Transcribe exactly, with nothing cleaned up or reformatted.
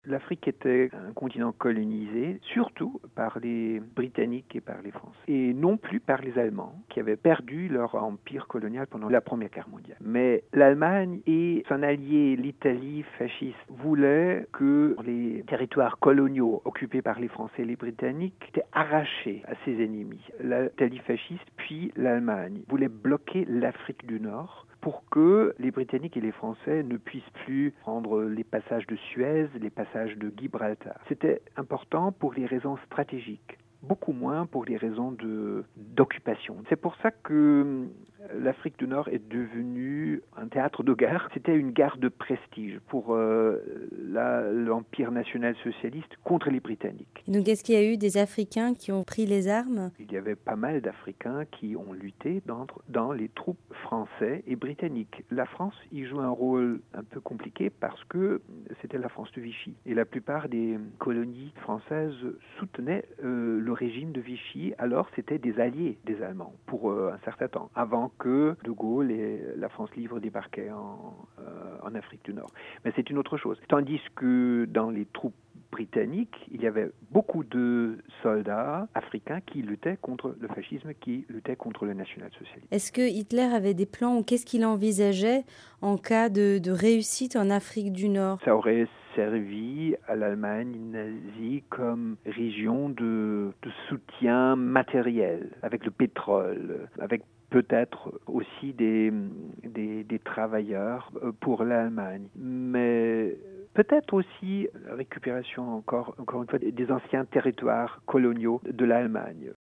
L'Afrique était un continent colonisé, surtout par les Britanniques et par les Français, et non plus par les Allemands, qui avaient perdu leur empire colonial pendant la Première Guerre mondiale. Mais l'Allemagne et son allié, l'Italie fasciste, voulaient que les territoires coloniaux occupés par les Français et les Britanniques étaient arrachés à ses ennemis. L'Italie fasciste, puis l'Allemagne, voulaient bloquer l'Afrique du Nord pour que les Britanniques et les Français ne puissent plus prendre les passages de Suez, les passages de Gibraltar. C'était important pour les raisons stratégiques, beaucoup moins pour les raisons de, d'occupation. C'est pour ça que l'Afrique du Nord est devenue un théâtre de guerre. C'était une guerre de prestige pour euh, la, l'Empire national-socialiste contre les Britanniques. Et donc, est-ce qu'il y a eu des Africains qui ont pris les armes ? Il y avait pas mal d'Africains qui ont lutté dans, dans les troupes français et britanniques. La France y joue un rôle un peu compliqué parce que c'était la France de Vichy. Et la plupart des colonies françaises soutenaient euh, le régime de Vichy, alors c'était des alliés des Allemands pour euh, un certain temps, avant que De Gaulle et la France libre débarquaient en, euh, en Afrique du Nord. Mais c'est une autre chose. Tandis que dans les troupes britanniques, il y avait beaucoup de soldats africains qui luttaient contre le fascisme, qui luttaient contre le national-socialisme. Est-ce que Hitler avait des plans ou qu'est-ce qu'il envisageait en cas de, de réussite en Afrique du Nord ? Ça aurait servi à l'Allemagne nazie comme région de, de soutien matériel, avec le pétrole, avec peut-être aussi des, des, des travailleurs pour l'Allemagne. Mais peut-être aussi la récupération, encore, encore une fois, des anciens territoires coloniaux de l'Allemagne.